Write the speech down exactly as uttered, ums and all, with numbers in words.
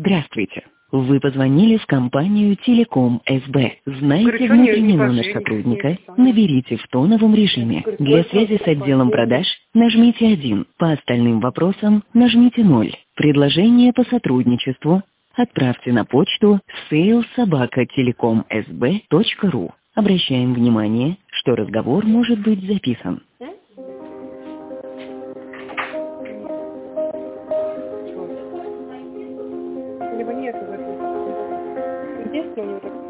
Здравствуйте. Вы позвонили в компанию Телеком СБ. Знаете Говорю, что внутренний не- не номер покажи, сотрудника? не- не- Наберите в тоновом режиме. Говорю, Для твой связи с телефон отделом такой. продаж нажмите один. По остальным вопросам нажмите ноль. Предложение по сотрудничеству отправьте на почту сейлс собака телеком эс бэ точка ру. Обращаем внимание, что разговор может быть записан. Либо нет, записано. Есть номер?